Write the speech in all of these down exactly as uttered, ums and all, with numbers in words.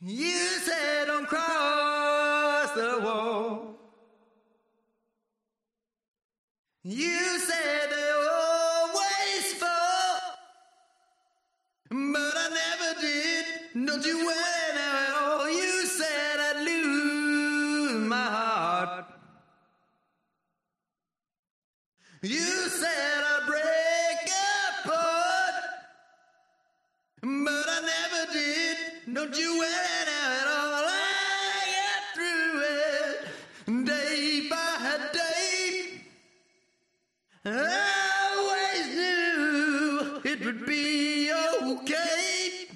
You said don't cross the wall. You said they always fall, but I never did. Don't you worry now at all. You said I'd lose my heart. You said I'd break apart, but I never did. Don't you worry now at all. I get through it day by day. I always knew it would be okay.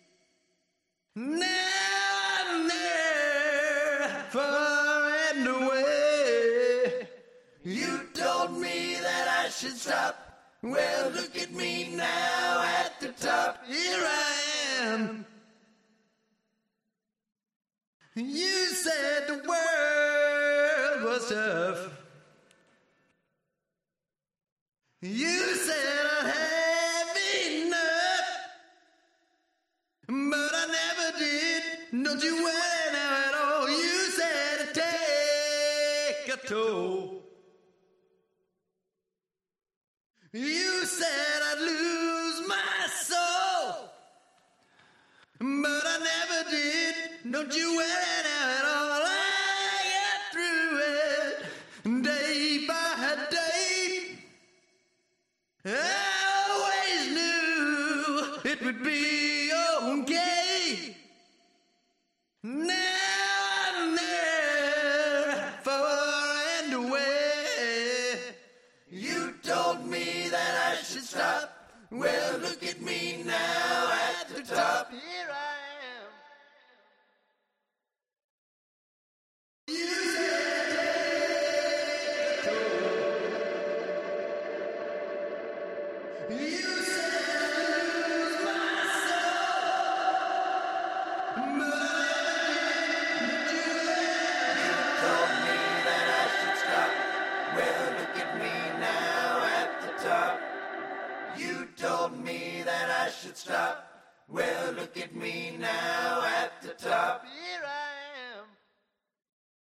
Now I'm there, far and away. You told me that I should stop. Well, look at me now at the top. Here I am. You said the world was tough. You said I'd have enough, but I never did. Don't you worry now at all. You said it'd take a toll. You said I'd lose my soul, but I never did. Don't you worry now at all. I get through it day by day. I always knew it would be okay. Now I'm there, far and away. You told me that I should stop. Well, look at me now at the top. Here I am. You said take a toll. You said lose my soul, but you told me that I should stop. Well, look at me now at the top. You told me that I should stop. Well, look at me now at the top. Here I